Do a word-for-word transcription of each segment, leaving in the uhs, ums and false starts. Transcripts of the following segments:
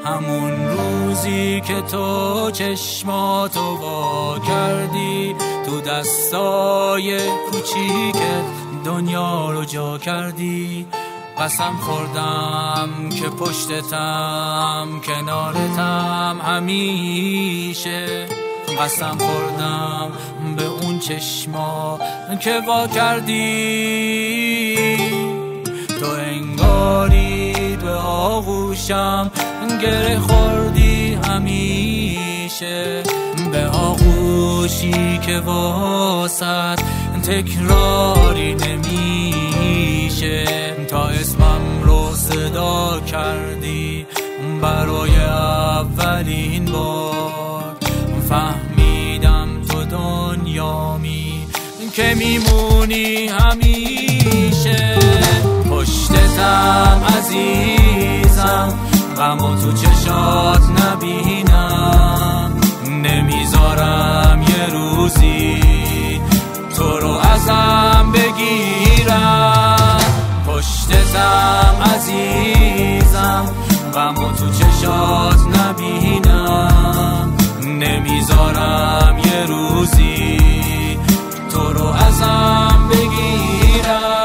همون روزی که تو چشماتو وا کردی، تو دستای کوچیکت دنیا رو جا کردی. قسم خوردم که پشتتم، کنارتم همیشه. قسم خوردم به اون چشما که وا کردی. تو انگاری به آغوشم گره خوردی همیشه، به آغوشی که واسط تکراری نمیشه. تا اسمم رو صدا کردی برای اولین بار، فهمیدم تو دنیامی که میمونی همیشه. پشتتم عزیزم، غمو تو چشات نبینم. نمیذارم یه روزی تو رو ازم بگیرم. پشتتم عزیزم، غمو تو چشات نبینم. نمیذارم یه روزی تو رو ازم بگیرم.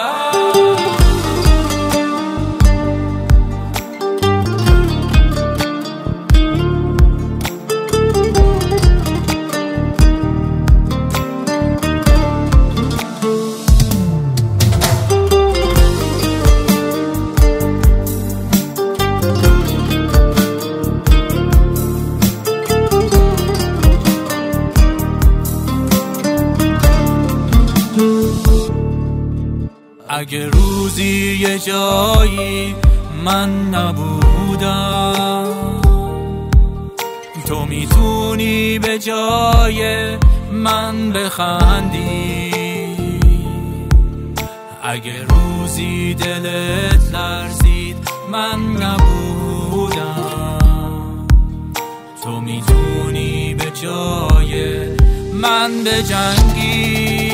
اگه روزی یه جایی من نبودم، تو میتونی به جای من بخندی. اگه روزی دلت لرزید من نبودم، تو میتونی به جای من بجنگی.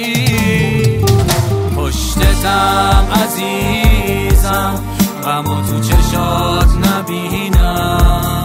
پشتتم عزیزم، غمو تو چشات نبینم.